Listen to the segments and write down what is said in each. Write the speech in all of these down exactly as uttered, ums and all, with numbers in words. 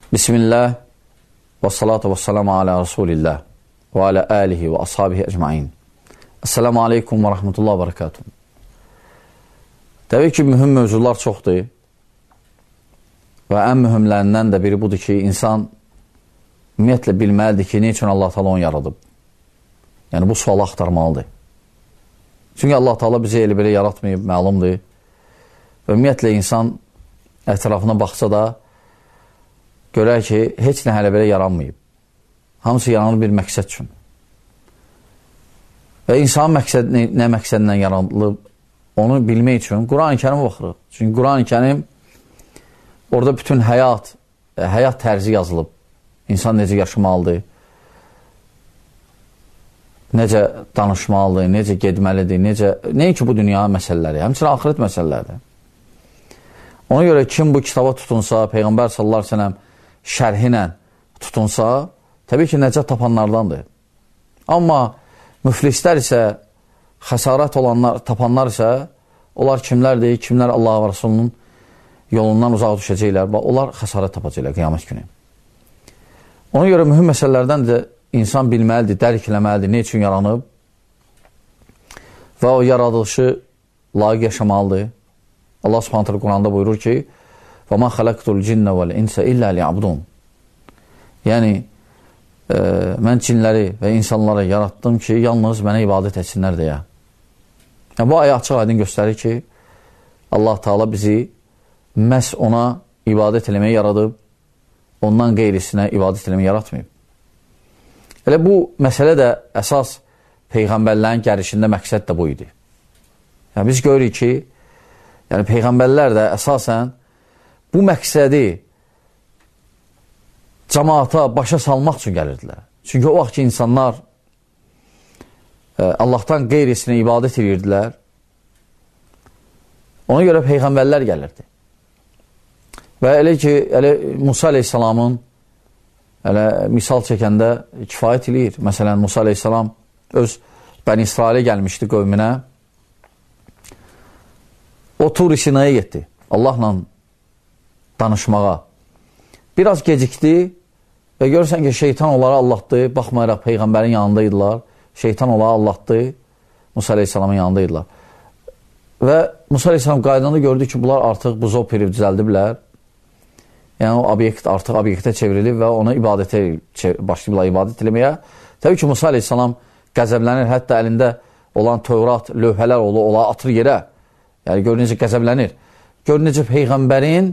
Bismillah və salatu və salamu alə Rasulillah və alə alihi və ashabihi əcmain. Esselamu aleykum və rahmetullah və barakatuhu. Təbii ki, mühüm mövzular çoxdur və ən mühümlərindən də biri budur ki, insan ümumiyyətlə bilməlidir ki, ne üçün Allah Teala onu yaradıb? Yəni, bu sualı axtarmalıdır. Çünki Allah Teala bizi elə belə yaratmayıb, məlumdur. Və ümumiyyətlə, insan ətrafına baxsa da görər ki, heç nə hələ belə yaranmayıb. Hamısı yaranır bir məqsəd üçün. Və insanın məqsəd, nə, nə məqsədlə yaranılıb, onu bilmək üçün Quran-ı Kərimə baxırıq. Çünki Quran-ı Kərim orada bütün həyat, həyat tərzi yazılıb. İnsan necə yaşamalıdır, necə danışmalıdır, necə gedməlidir, necə, nə ki bu dünya məsələləri, həmçinin axirət məsələləri. Ona görə kim bu kitaba tutunsa, Peyğəmbər sallallahu əleyhi və səlləm şərhi ilə tutunsa, təbii ki, nəcət tapanlardandır. Amma müflislər isə, xəsarət olanlar, tapanlar isə, onlar kimlərdir? Kimlər Allah və Rasulunun yolundan uzaq düşəcəklər? Onlar xəsarət tapacaqlar qiyamət günü. Ona görə mühüm məsələlərdən də insan bilməlidir, dərk eləməlidir, ne üçün yaranıb və o yaradılışı layiq yaşamalıdır. Allah Subhanahu taala Quranda buyurur ki, وَمَا خَلَقْتُ الْجِنَّ وَالْاِنْسَ إِلَّا لِيَعْبُدُونَ. Yəni, e, mən cinləri və insanları yaratdım ki, yalnız mənə ibadət etsinlər deyə. Yəni, bu ayə açıq aydın göstərir ki, Allah Teala bizi məhz ona ibadət eləməyə yaradıb, ondan qeyrisinə ibadət eləməyə yaratmayıb. Elə bu məsələ də əsas Peyğəmbərlərin gəlişində məqsəd də bu idi. Yəni, biz görürük ki, yəni, Peyğəmbərlər də əsasən bu məqsədi cəmaata başa salmaq üçün gəlirdilər. Çünki o vaxt ki, insanlar e, Allahdan qeyrisinə ibadət edirdilər. Ona görə Peyğəmbərlər gəlirdi. Və elə ki, elə Musa aleyhissalamın elə misal çəkəndə kifayət eləyir. Məsələn, Musa aleyhissalam öz Bəni İsrailə gəlmişdi qövmünə. O Tur-i Sinaya getdi. Allahla danışmağa. Biraz gecikdi və görürsən ki, şeytan onları allatdı. Baxmayaraq Peyğəmbərin yanındaydılar. Şeytan onları allatdı. Musa aleyhissalamın yanındaydılar. Və Musa aleyhissalam qaydanda gördü ki, bunlar artıq buzov perib düzəldiblər. Yəni, o obyekt artıq obyektə çevrilib və ona ibadətə başlayıblar ibadət eləməyə. Təbii ki, Musa aleyhissalam qəzəblənir. Hətta əlində olan Tövrat, lövhələr olur, onları atır yerə. Yəni, gör necə qəzəblənir. Gör necə Peyğəmbərin,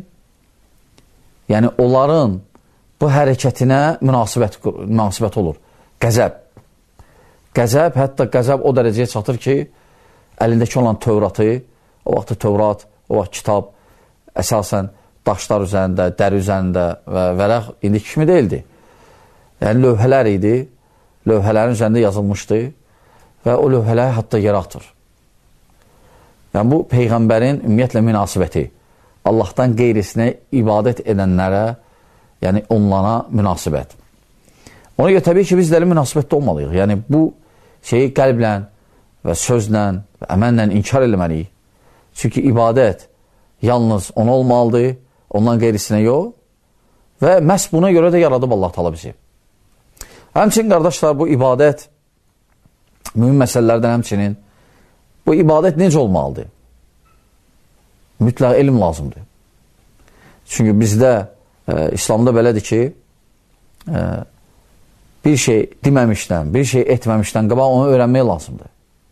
yəni onların bu hərəkətinə münasibət, münasibət olur. Qəzəb. Qəzəb, hətta qəzəb o dərəcəyə çatır ki, əlindəki olan Tövratı, o vaxt Tövrat, o vaxt kitab əsasən daşlar üzərində, dəri üzərində və vərəq indiki kimi deyildi. Yəni lövhələr idi, lövhələrin üzərində yazılmışdı və o lövhələri hətta yerə atır. Yəni bu Peyğəmbərin ümumiyyətlə münasibəti. Allahdan qeyrisinə ibadət edənlərə, yəni onlara münasibət. Ona görə təbii ki, biz də münasibətdə olmalıyıq. Yəni bu şeyi qəlblə və sözlə və əməllə inkar eləməliyik. Çünki ibadət yalnız ona olmalıdır, ondan qeyrisinə yox və məhz buna görə də yaradıb Allah Teala bizi. Həmçinin, qardaşlar, bu ibadət mühüm məsələlərdən həmçinin bu ibadət necə olmalıdır? Mütləq elm lazımdır. Çünki bizdə e, İslamda belədir ki, e, bir şey deməmişdən, bir şey etməmişdən qabaq onu öyrənmək lazımdır.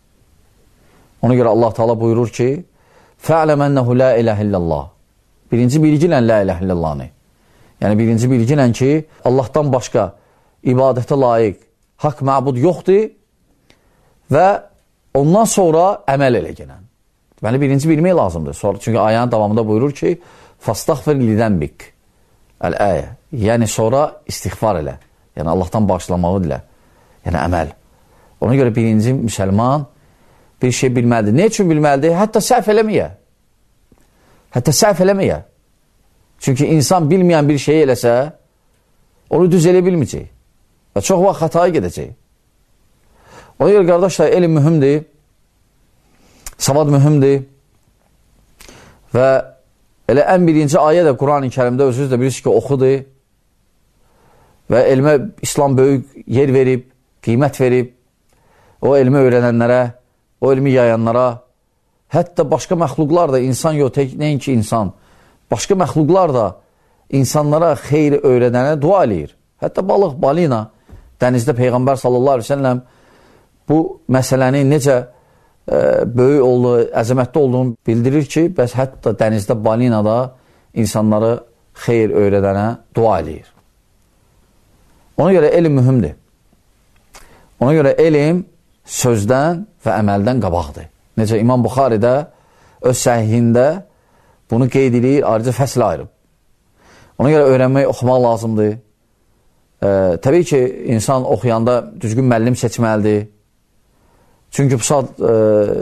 Ona görə Allah Teala buyurur ki, فَعْلَمْ أَنَّهُ لَا إِلَهِ إِلَّا اللّٰهِ. Birinci bilgilən la ilahe illallah'ni. Yəni birinci bilgilən ki, Allahdan başqa ibadətə layiq haqq məbud yoxdur və ondan sonra əməl elə gələn. Deməli, birinci bilmək lazımdır. Sonra, çünki ayənin davamında buyurur ki, فَاسْتَغْفِرْ لِذَنْبِكْ Əl-əyə. Yəni, sonra istiğfar elə. Yəni, Allahdan bağışlamağı dilə. Yəni, əməl. Ona görə birinci müsəlman bir şey bilməlidir. Ne üçün bilməlidir? Hətta səhv eləməyə. Hətta səhv eləməyə. Çünki insan bilməyən bir şey eləsə, onu düz elə bilməyəcək. Və çox vaxt xətaya gedəcək. Ona görə, qardaşlar, elm mühümdir. Savad mühümdir və elə ən birinci ayə də Quran-ı Kərimdə özünüz də bilirsiniz ki, oxudur və elmə İslam böyük yer verib, qiymət verib, o elmi öyrənənlərə, o elmi yayanlara, hətta başqa məxluqlar da, insan yox, nəinki insan, başqa məxluqlar da insanlara xeyri öyrədənə dua eləyir. Hətta balıq, balina, dənizdə Peyğəmbər sallallahu aleyhi ve selləm bu məsələni necə e, böyük olduğu, əzəmətli olduğunu bildirir ki, bəs hətta dənizdə balina da insanları xeyr öyrədənə dua eləyir. Ona görə elm mühümdir. Ona görə elm sözdən və əməldən qabaqdır. Necə İmam Buxaridə öz səhihində bunu qeyd edir, ayrıca fəslə ayırıb. Ona görə öyrənmək, oxumaq lazımdır. E, təbii ki, insan oxuyanda düzgün müəllim seçməlidir. Çünki bu saat e,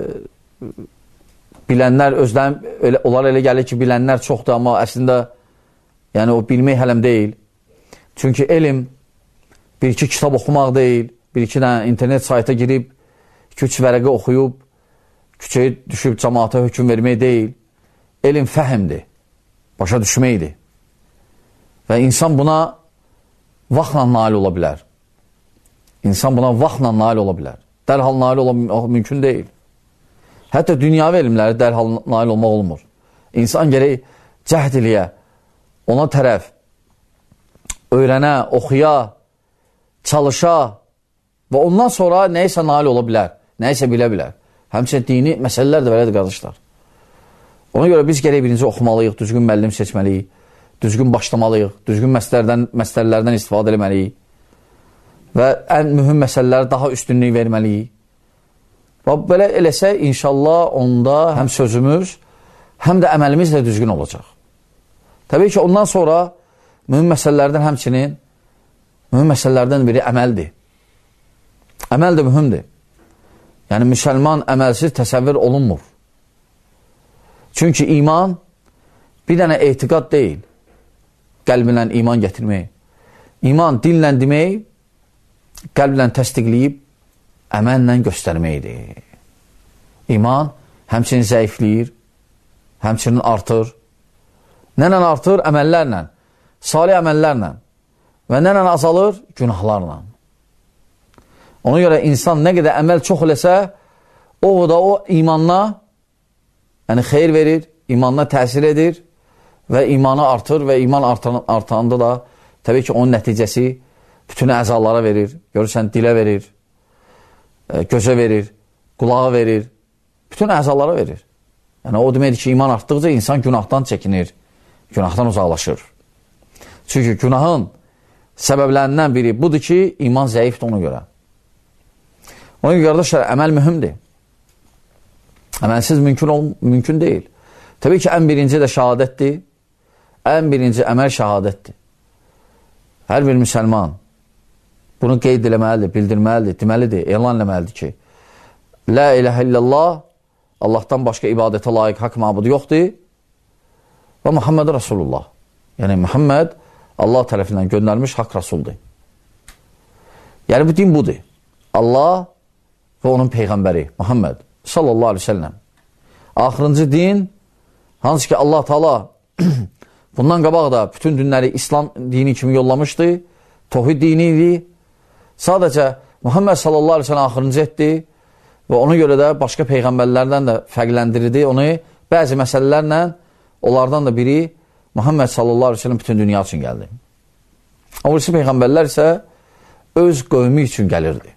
bilənlər özlərin, elə, onlar elə gəlir ki, bilənlər çoxdur, amma əslində yəni o bilmək hələm deyil. Çünki elm bir-iki kitab oxumaq deyil, bir-iki dənə internet sayta girib, iki-üç vərəqə oxuyub, küçəyə düşüb cəmaata hökm vermək deyil. Elm fəhimdir, başa düşməkdir. Və insan buna vaxtla nail ola bilər. İnsan buna vaxtla nail ola bilər. Dərhal nail olmaq mümkün deyil. Hətta dünyavi elmləri dərhal nail olmaq olmur. İnsan gərək cəhd eləyə, ona tərəf öyrənə, oxuya, çalışa və ondan sonra nəyisə nail ola bilər, nəyisə bilə bilər. Həmçinin dini məsələlər də belədir, qardaşlar. Ona görə biz gərək birinci oxumalıyıq, düzgün müəllim seçməliyik, düzgün başlamalıyıq, düzgün məsələlərdən, məsələlərdən istifadə etməliyik və ən mühüm məsələlərə daha üstünlük verməliyik. Və belə eləsə, inşallah onda həm sözümüz, həm də əməlimiz də düzgün olacaq. Təbii ki, ondan sonra mühüm məsələlərdən həmçinin, mühüm məsələlərdən biri əməldir. Əməl də mühümdür. Yəni, müsəlman əməlsiz təsəvvür olunmur. Çünki iman bir dənə etiqad deyil, qəlblə iman gətirmək. İman dillə demək, qəlblə təsdiqləyib, əməllə göstərməkdir. İman həmçinin zəifləyir, həmçinin artır. Nənə artır? Əməllərlə, salih əməllərlə və nənə azalır? Günahlarla. Ona görə insan nə qədər əməl çox eləsə, o da o imanla, yəni xeyir verir, imanla təsir edir və imanı artır və iman artan, artanda da təbii ki, onun nəticəsi bütün əzalara verir. Görürsən, dilə verir, gözə verir, qulağa verir, bütün əzalara verir. Yəni, o deməkdir ki, iman artdıqca insan günahdan çəkinir, günahdan uzaqlaşır. Çünki günahın səbəblərindən biri budur ki, iman zəifdir ona görə. Ona görə, qardaşlar, əməl mühümdir. Əməlsiz mümkün, ol, mümkün deyil. Təbii ki, ən birinci də şəhadətdir. Ən birinci əməl şəhadətdir. Hər bir müsəlman bunu qeyd eləməlidir, bildirməlidir, deməlidir, elan eləməlidir ki, La iləhə illallah, Allahdan başqa ibadətə layiq haqq məbudu yoxdur və Muhammed Rasulullah. Yəni, Muhammed Allah tərəfindən göndərmiş haqq Rasuldur. Yəni, bu din budur. Allah və onun Peyğəmbəri Muhammed sallallahu aleyhi ve sellem. Axırıncı din, hansı ki Allah Taala bundan qabaq da bütün dinləri İslam dini kimi yollamışdı, tohid dini idi. Sadəcə Muhammed sallallahu aleyhi ve sellem axırıncı etdi və ona görə də başqa Peyğəmbərlərdən də fərqləndirdi onu bəzi məsələlərlə. Onlardan da biri Muhammed sallallahu aleyhi ve sellem bütün dünya üçün gəldi. O birisi Peyğəmbərlər isə öz qövmü üçün gəlirdi.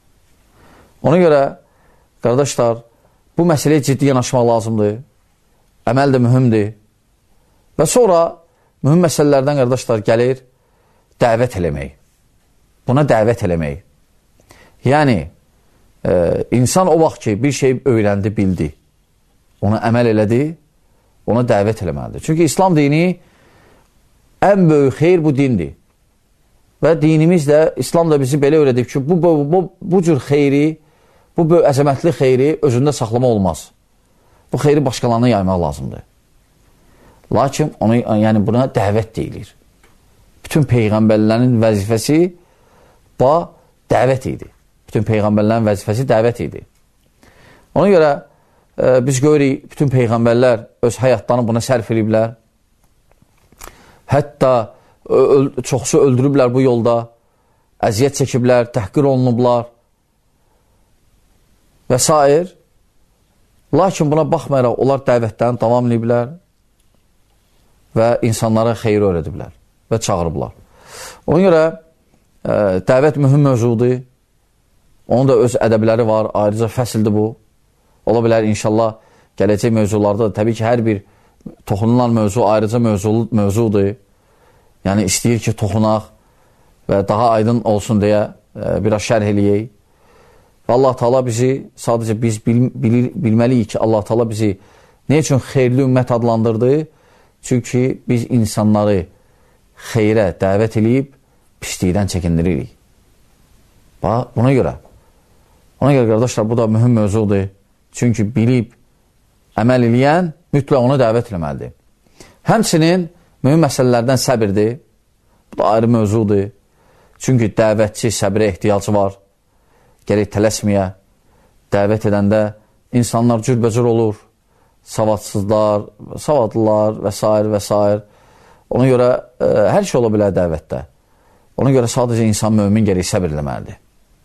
Ona görə, qardaşlar, bu məsələyə ciddi yanaşmaq lazımdır. Əməl də mühümdir. Və sonra mühüm məsələlərdən, qardaşlar, gəlir dəvət eləmək. Buna dəvət eləmək. Yəni, e, insan o vaxt ki, bir şey öyrəndi, bildi, ona əməl elədi, ona dəvət eləməlidir. Çünki İslam dini ən böyük xeyr bu dindir. Və dinimiz də, İslam da bizi belə öyrədib ki, bu, bu, bu, bu cür xeyri, bu böyük əzəmətli xeyri özündə saxlama olmaz. Bu xeyri başqalarına yaymaq lazımdır. Lakin onu, yəni buna dəvət deyilir. Bütün Peyğəmbərlərin vəzifəsi bu dəvət idi. Bütün Peyğəmbərlərin vəzifəsi dəvət idi. Ona görə e, biz görürük, bütün Peyğəmbərlər öz həyatlarını buna sərf ediblər. Hətta çoxsu öldürüblər bu yolda, əziyyət çəkiblər, təhqir olunublar və s. Lakin buna baxmayaraq onlar dəvətlərini davam ediblər və insanlara xeyir öyrədiblər və çağırıblar. Ona görə ə, dəvət mühüm mövzudur. Onun da öz ədəbləri var, ayrıca fəsildir bu. Ola bilər inşallah gələcək mövzularda təbii ki, hər bir toxunulan mövzu ayrıca mövzu, mövzudur. Yəni istəyir ki, toxunaq və daha aydın olsun deyə ə, biraz şərh eləyək. Və Allah Teala bizi, sadəcə biz bil, bilir, bilməliyik ki, Allah Teala bizi nə üçün xeyirli ümmət adlandırdı? Çünki biz insanları xeyrə dəvət edib, pislikdən çəkindiririk. Bax, buna görə. Ona görə, qardaşlar, bu da mühüm mövzudur. Çünki bilib, əməl eləyən mütləq onu dəvət eləməlidir. Həmçinin mühüm məsələlərdən səbirdir. Bu da ayrı mövzudur. Çünki dəvətçi səbirə ehtiyacı var. Gərək tələsməyə, dəvət edəndə insanlar cürbəcür olur, savadsızlar, savadlılar və s. və s. Ona görə ə, hər şey ola bilər dəvətdə. Ona görə sadəcə insan mömin gərək səbir eləməlidir.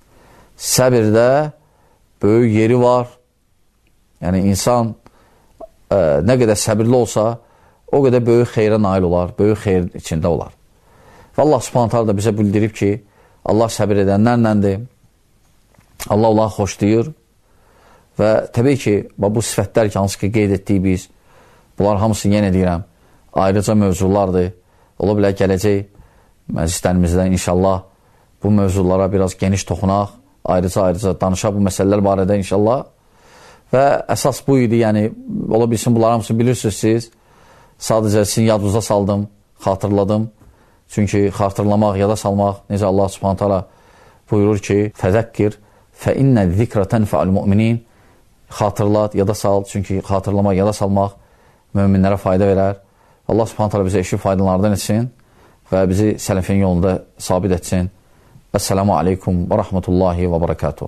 Səbirdə böyük yeri var. Yəni insan ə, nə qədər səbirli olsa, o qədər böyük xeyrə nail olar, böyük xeyr içində olar. Və Allah Subhanahu taala da bizə bildirib ki, Allah səbir edənlərləndir. Allah onları xoşlayır və təbii ki, bu sifətlər ki, hansı ki, qeyd etdik biz, bunlar hamısını yenə deyirəm, ayrıca mövzulardır. Ola bilər gələcək məclislərimizdə inşallah bu mövzulara biraz geniş toxunaq, ayrıca-ayrıca danışaq bu məsələlər barədə inşallah. Və əsas bu idi, yəni, ola bilsin, bunlar hamısını bilirsiniz siz, sadəcə sizin yadınıza saldım, xatırladım. Çünki xatırlamaq, yada salmaq, necə Allah Subhanahu taala buyurur ki, fəzəkkir فَإِنَّ الذِّكْرَ تَنْفَعُ الْمُؤْمِنِينَ Xatırlat, yada sal. Çünki xatırlamaq, yada salmaq möminlərə fayda verər. Allah Subhanahu taala bizə eşi faydalardan etsin və bizi sələfin yolunda sabit etsin. Esselamu aleykum və rahmetullahi və barakatuhu.